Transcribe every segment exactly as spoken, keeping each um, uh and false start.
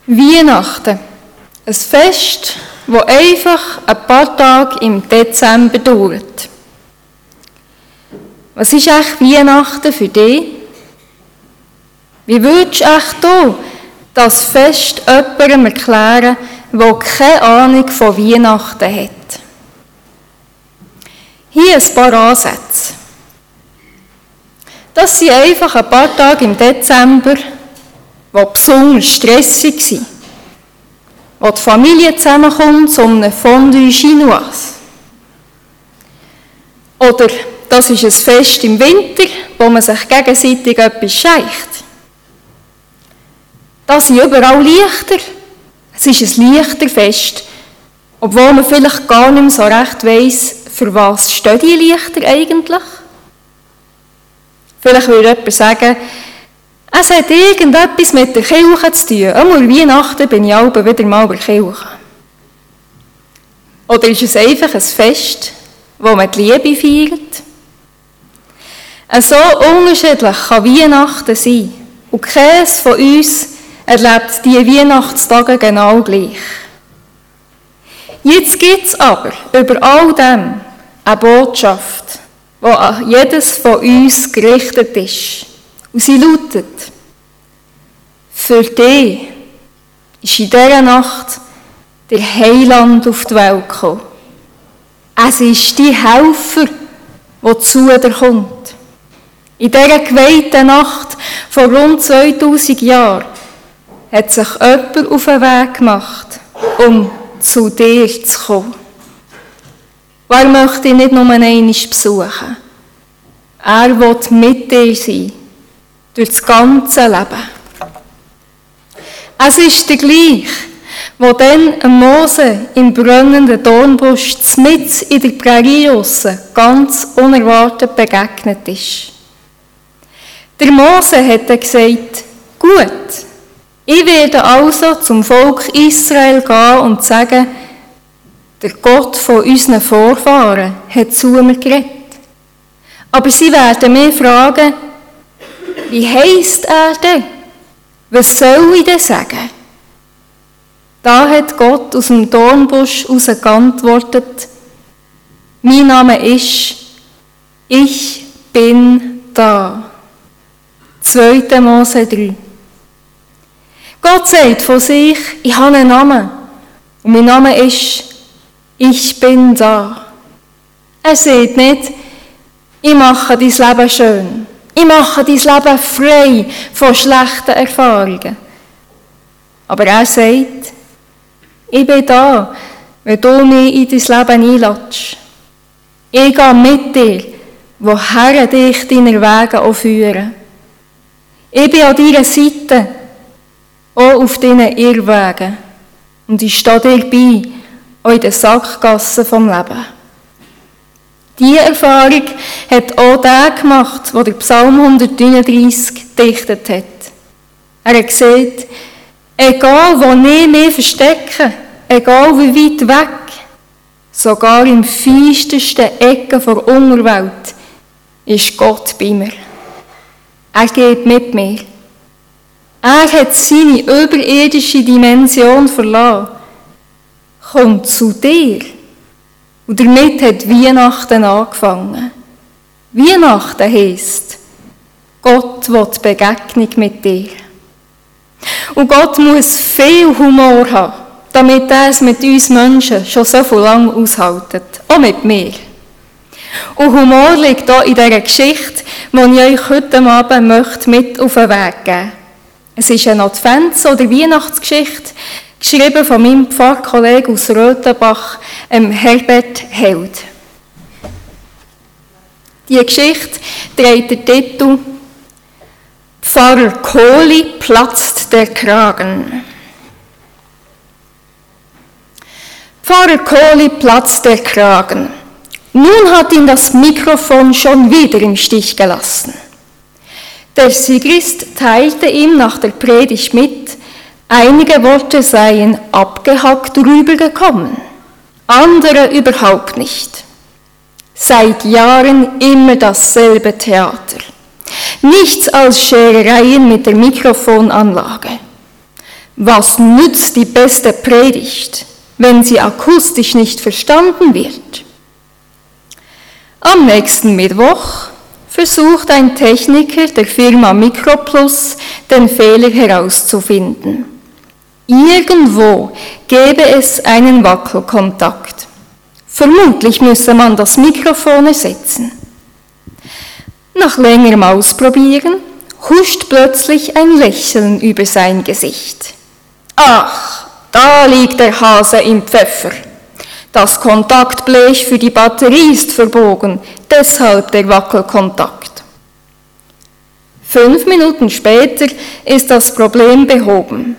Weihnachten. Ein Fest, das einfach ein paar Tage im Dezember dauert. Was ist echt Weihnachten für dich? Wie würdest du echt hier das Fest jemandem erklären, der keine Ahnung von Weihnachten hat? Hier ein paar Ansätze. Das sind einfach ein paar Tage im Dezember, die besonders stressig sind, wo die Familie zusammenkommt zu einem Fondue Chinoise. Oder das ist ein Fest im Winter, wo man sich gegenseitig etwas scheicht. Das sind überall Lichter. Es ist ein Lichterfest, obwohl man vielleicht gar nicht mehr so recht weiss, für was stehen die Lichter eigentlich. Vielleicht würde jemand sagen, es hat irgendetwas mit der Kirche zu tun. Am Weihnachten bin ich auch wieder mal bei der Kirche. Oder ist es einfach ein Fest, wo man die Liebe feiert? So unterschiedlich kann Weihnachten sein. Und keines von uns erlebt diese Weihnachtstage genau gleich. Jetzt gibt es aber über all dem eine Botschaft, die an jedes von uns gerichtet ist. Und sie lautet: Für dich ist in dieser Nacht der Heiland auf die Welt gekommen. Es ist die Helfer, der zu dir kommt. In dieser geweihten Nacht vor rund zweitausend Jahren hat sich jemand auf den Weg gemacht, um zu dir zu kommen. Wer möchte dich nicht nur einmal besuchen? Er will mit dir sein, durch das ganze Leben. Es ist der gleiche, der dann Mose im brennenden Dornbusch mitten in der Prärie draussen ganz unerwartet begegnet ist. Der Mose hat dann gesagt: Gut, ich werde also zum Volk Israel gehen und sagen, der Gott von unseren Vorfahren hat zu mir geredet. Aber sie werden mich fragen, wie heisst er denn? Was soll ich denn sagen? Da hat Gott aus dem Dornbusch heraus geantwortet: Mein Name ist Ich bin da. zweiter Mose drei. Gott sagt von sich: Ich habe einen Namen. Und mein Name ist Ich bin da. Er sagt nicht: Ich mache dein Leben schön. Ich mache dein Leben frei von schlechten Erfahrungen. Aber er sagt: Ich bin da, wenn du mich in dein Leben einlässt. Ich gehe mit dir, woher dich deine Wege auch führen. Ich bin an deiner Seite, auch auf deinen Irrwegen. Und ich stehe dir bei, auch in den Sackgassen vom Leben. Diese Erfahrung hat auch der gemacht, der den Psalm hundertneununddreissig gedichtet hat. Er hat gesagt: Egal, wo ich mich verstecke, egal wie weit weg, sogar im feinsten Ecken der Unterwelt, ist Gott bei mir. Er geht mit mir. Er hat seine überirdische Dimension verlassen, kommt zu dir. Und damit hat Weihnachten angefangen. Weihnachten heisst, Gott will die Begegnung mit dir. Und Gott muss viel Humor haben, damit er es mit uns Menschen schon so viel lang aushält. Auch mit mir. Und Humor liegt auch in dieser Geschichte, die ich euch heute Abend möchte mit auf den Weg geben möchte. Es ist eine Advents- oder Weihnachtsgeschichte, geschrieben von meinem Pfarrkollegen aus Röthenbach, ähm, Herbert Held. Die Geschichte trägt den Titel Pfarrer Kohli platzt der Kragen. Pfarrer Kohli platzt der Kragen. Nun hat ihn das Mikrofon schon wieder im Stich gelassen. Der Sigrist teilte ihm nach der Predigt mit, einige Worte seien abgehackt rübergekommen, andere überhaupt nicht. Seit Jahren immer dasselbe Theater. Nichts als Scherereien mit der Mikrofonanlage. Was nützt die beste Predigt, wenn sie akustisch nicht verstanden wird? Am nächsten Mittwoch versucht ein Techniker der Firma Microplus, den Fehler herauszufinden. Irgendwo gäbe es einen Wackelkontakt. Vermutlich müsse man das Mikrofon ersetzen. Nach längerem Ausprobieren huscht plötzlich ein Lächeln über sein Gesicht. Ach, da liegt der Hase im Pfeffer. Das Kontaktblech für die Batterie ist verbogen, deshalb der Wackelkontakt. Fünf Minuten später ist das Problem behoben.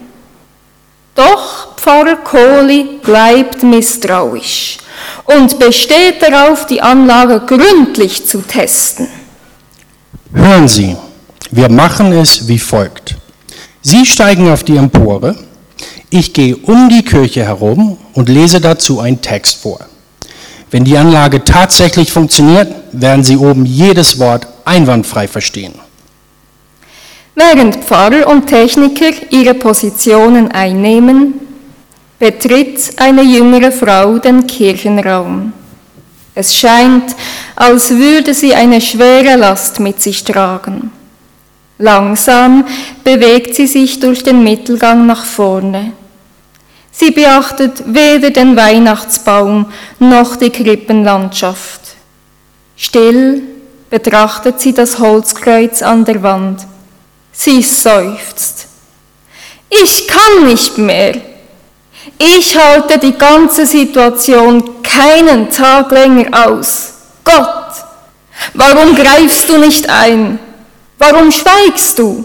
Doch Pfarrer Kohli bleibt misstrauisch und besteht darauf, die Anlage gründlich zu testen. Hören Sie, wir machen es wie folgt. Sie steigen auf die Empore, ich gehe um die Kirche herum und lese dazu einen Text vor. Wenn die Anlage tatsächlich funktioniert, werden Sie oben jedes Wort einwandfrei verstehen. Während Pfarrer und Techniker ihre Positionen einnehmen, betritt eine jüngere Frau den Kirchenraum. Es scheint, als würde sie eine schwere Last mit sich tragen. Langsam bewegt sie sich durch den Mittelgang nach vorne. Sie beachtet weder den Weihnachtsbaum noch die Krippenlandschaft. Still betrachtet sie das Holzkreuz an der Wand. Sie seufzt. Ich kann nicht mehr. Ich halte die ganze Situation keinen Tag länger aus. Gott, warum greifst du nicht ein? Warum schweigst du?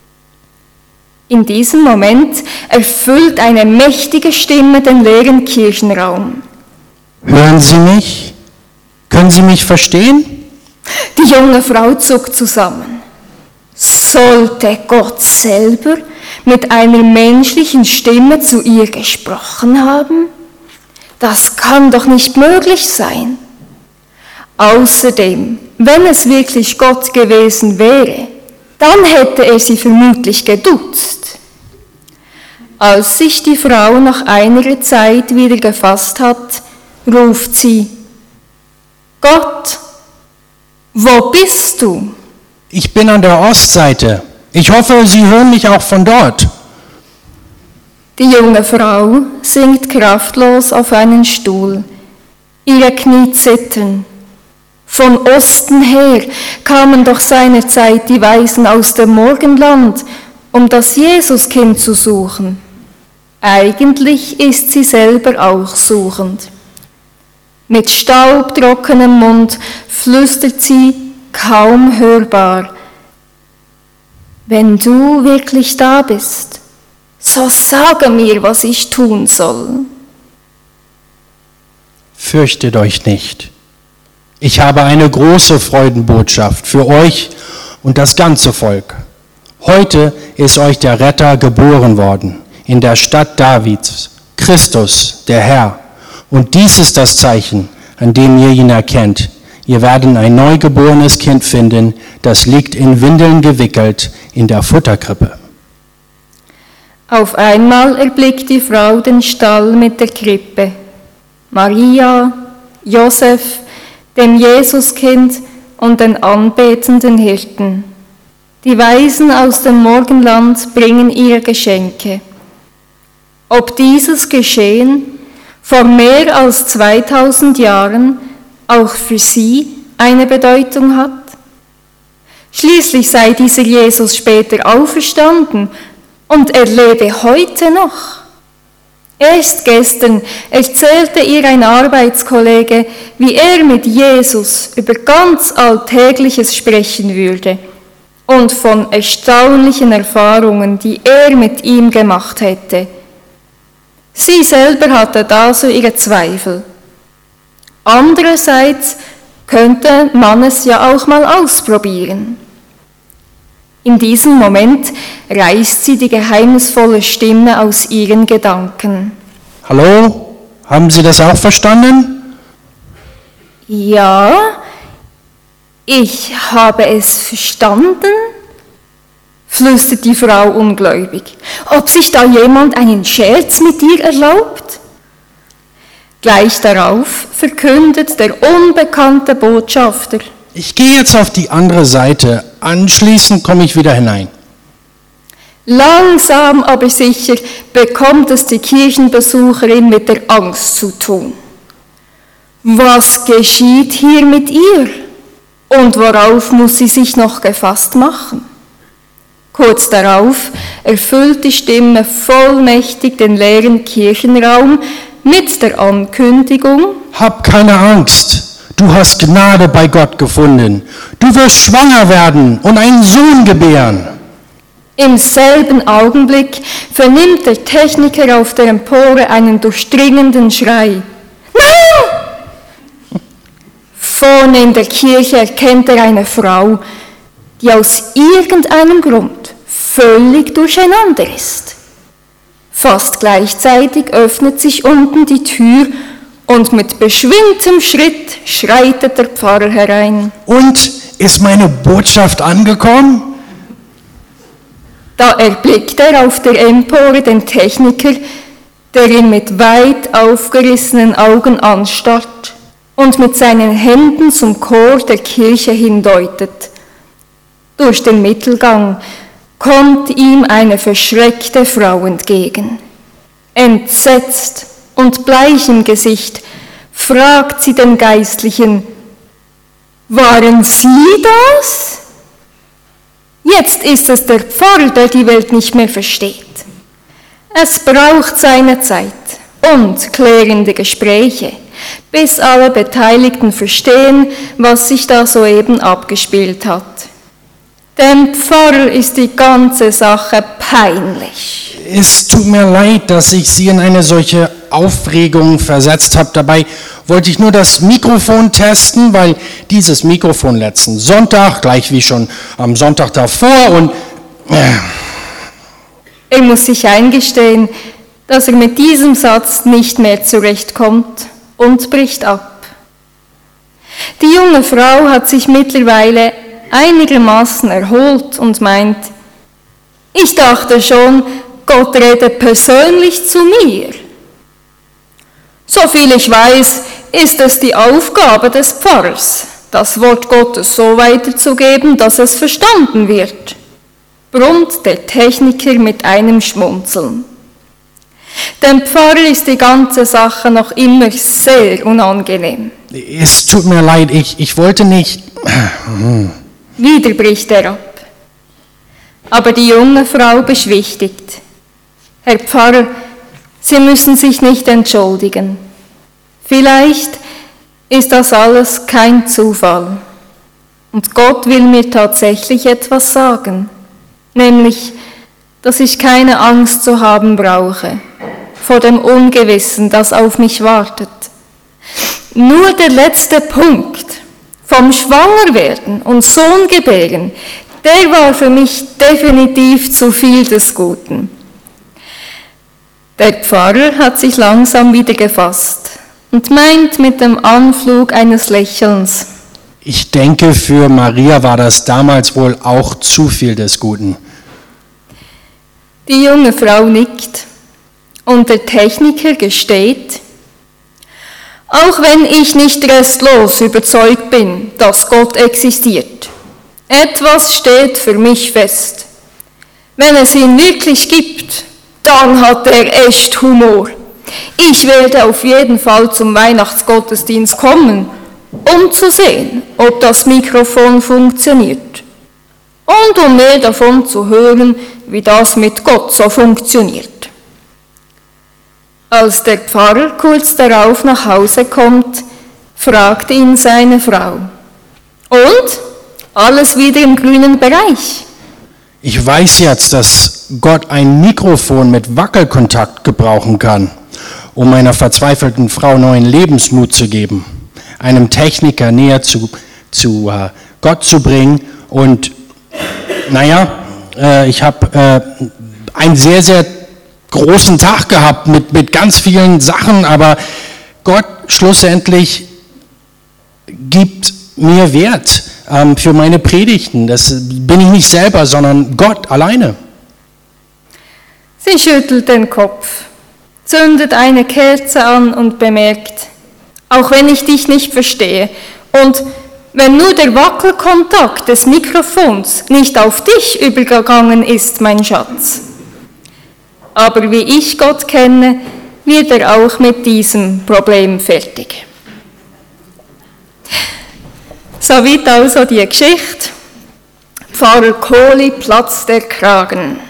In diesem Moment erfüllt eine mächtige Stimme den leeren Kirchenraum. Hören Sie mich? Können Sie mich verstehen? Die junge Frau zuckt zusammen. Sollte Gott selber mit einer menschlichen Stimme zu ihr gesprochen haben? Das kann doch nicht möglich sein. Außerdem, wenn es wirklich Gott gewesen wäre, dann hätte er sie vermutlich geduzt. Als sich die Frau nach einiger Zeit wieder gefasst hat, ruft sie: Gott, wo bist du? Ich bin an der Ostseite. Ich hoffe, Sie hören mich auch von dort. Die junge Frau sinkt kraftlos auf einen Stuhl. Ihre Knie zittern. Von Osten her kamen doch seinerzeit die Weisen aus dem Morgenland, um das Jesuskind zu suchen. Eigentlich ist sie selber auch suchend. Mit staubtrockenem Mund flüstert sie, kaum hörbar: Wenn du wirklich da bist, so sage mir, was ich tun soll. Fürchtet euch nicht. Ich habe eine große Freudenbotschaft für euch und das ganze Volk. Heute ist euch der Retter geboren worden, in der Stadt Davids, Christus, der Herr. Und dies ist das Zeichen, an dem ihr ihn erkennt. Ihr werdet ein neugeborenes Kind finden, das liegt in Windeln gewickelt in der Futterkrippe. Auf einmal erblickt die Frau den Stall mit der Krippe. Maria, Josef, dem Jesuskind und den anbetenden Hirten. Die Weisen aus dem Morgenland bringen ihre Geschenke. Ob dieses Geschehen vor mehr als zweitausend Jahren auch für sie eine Bedeutung hat? Schließlich sei dieser Jesus später auferstanden und er lebe heute noch. Erst gestern erzählte ihr ein Arbeitskollege, wie er mit Jesus über ganz Alltägliches sprechen würde und von erstaunlichen Erfahrungen, die er mit ihm gemacht hätte. Sie selber hatte da so ihre Zweifel. Andererseits könnte man es ja auch mal ausprobieren. In diesem Moment reißt sie die geheimnisvolle Stimme aus ihren Gedanken. Hallo, haben Sie das auch verstanden? Ja, ich habe es verstanden. flüstert die Frau ungläubig. Ob sich da jemand einen Scherz mit ihr erlaubt? Gleich darauf verkündet der unbekannte Botschafter: Ich gehe jetzt auf die andere Seite, anschließend komme ich wieder hinein. Langsam, aber sicher bekommt es die Kirchenbesucherin mit der Angst zu tun. Was geschieht hier mit ihr? Und worauf muss sie sich noch gefasst machen? Kurz darauf erfüllt die Stimme vollmächtig den leeren Kirchenraum mit der Ankündigung: Hab keine Angst, du hast Gnade bei Gott gefunden. Du wirst schwanger werden und einen Sohn gebären. Im selben Augenblick vernimmt der Techniker auf der Empore einen durchdringenden Schrei. Nein! Vorne in der Kirche erkennt er eine Frau, die aus irgendeinem Grund völlig durcheinander ist. Fast gleichzeitig öffnet sich unten die Tür und mit beschwingtem Schritt schreitet der Pfarrer herein. Und, ist meine Botschaft angekommen? Da erblickt er auf der Empore den Techniker, der ihn mit weit aufgerissenen Augen anstarrt und mit seinen Händen zum Chor der Kirche hindeutet. Durch den Mittelgang kommt ihm eine verschreckte Frau entgegen. Entsetzt und bleich im Gesicht fragt sie den Geistlichen: Waren Sie das? Jetzt ist es der Pfarrer, der die Welt nicht mehr versteht. Es braucht seine Zeit und klärende Gespräche, bis alle Beteiligten verstehen, was sich da soeben abgespielt hat. Dem Pfarrer ist die ganze Sache peinlich. Es tut mir leid, dass ich Sie in eine solche Aufregung versetzt habe. Dabei wollte ich nur das Mikrofon testen, weil dieses Mikrofon letzten Sonntag, gleich wie schon am Sonntag davor und... Äh. Er muss sich eingestehen, dass er mit diesem Satz nicht mehr zurechtkommt und bricht ab. Die junge Frau hat sich mittlerweile einigermaßen erholt und meint: Ich dachte schon, Gott rede persönlich zu mir. Soviel ich weiß, ist es die Aufgabe des Pfarrers, das Wort Gottes so weiterzugeben, dass es verstanden wird, brummt der Techniker mit einem Schmunzeln. Dem Pfarrer ist die ganze Sache noch immer sehr unangenehm. Es tut mir leid, ich, ich wollte nicht... Wieder bricht er ab. Aber die junge Frau beschwichtigt: Herr Pfarrer, Sie müssen sich nicht entschuldigen. Vielleicht ist das alles kein Zufall. Und Gott will mir tatsächlich etwas sagen, nämlich, dass ich keine Angst zu haben brauche vor dem Ungewissen, das auf mich wartet. Nur der letzte Punkt vom Schwangerwerden und Sohngebären, der war für mich definitiv zu viel des Guten. Der Pfarrer hat sich langsam wieder gefasst und meint mit dem Anflug eines Lächelns: Ich denke, für Maria war das damals wohl auch zu viel des Guten. Die junge Frau nickt und der Techniker gesteht: Auch wenn ich nicht restlos überzeugt bin, dass Gott existiert, etwas steht für mich fest. Wenn es ihn wirklich gibt, dann hat er echt Humor. Ich werde auf jeden Fall zum Weihnachtsgottesdienst kommen, um zu sehen, ob das Mikrofon funktioniert und um mehr davon zu hören, wie das mit Gott so funktioniert. Als der Pfarrer kurz darauf nach Hause kommt, fragt ihn seine Frau: Und? Alles wieder im grünen Bereich? Ich weiß jetzt, dass Gott ein Mikrofon mit Wackelkontakt gebrauchen kann, um einer verzweifelten Frau neuen Lebensmut zu geben, einem Techniker näher zu, zu uh, Gott zu bringen. Und naja, äh, ich habe äh, einen sehr, sehr großen Tag gehabt mit, mit ganz vielen Sachen, aber Gott schlussendlich gibt mir Wert. ähm, für meine Predigten. Das bin ich nicht selber, sondern Gott alleine. Sie schüttelt den Kopf, zündet eine Kerze an und bemerkt, auch wenn ich dich nicht verstehe und wenn nur der Wackelkontakt des Mikrofons nicht auf dich übergegangen ist, mein Schatz. Aber wie ich Gott kenne, wird er auch mit diesem Problem fertig. Soweit also die Geschichte. Pfarrer Kohli platzt der Kragen.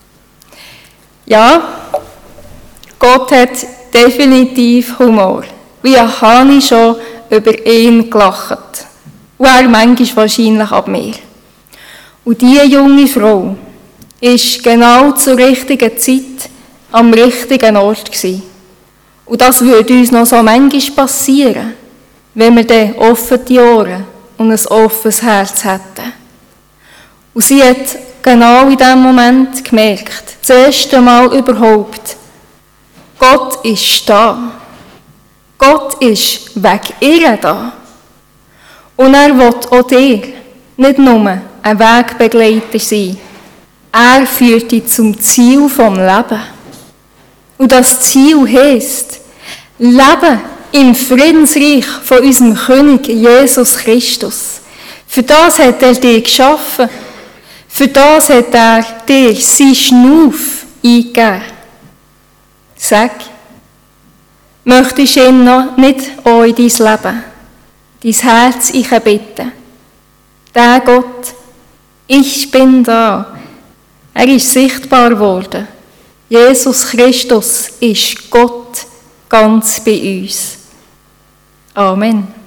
Ja, Gott hat definitiv Humor. Wie habe ich schon über ihn gelacht. Und er manchmal wahrscheinlich ab mir. Und diese junge Frau war genau zur richtigen Zeit am richtigen Ort gewesen. Und das würde uns noch so manchmal passieren, wenn wir dann offene Ohren und ein offenes Herz hätten. Und sie hat genau in diesem Moment gemerkt, das erste Mal überhaupt, Gott ist da. Gott ist wegen ihr da. Und er will auch dir nicht nur ein Wegbegleiter sein. Er führt dich zum Ziel vom Leben. Und das Ziel heisst, Leben im Friedensreich von unserem König Jesus Christus. Für das hat er dich geschaffen. Für das hat er dir seinen Schnuff eingegeben. Sag, möchtest du ihn noch nicht auch in dein Leben, dein Herz bitten? Der Gott, ich bin da. Er ist sichtbar geworden. Jesus Christus ist Gott ganz bei uns. Amen.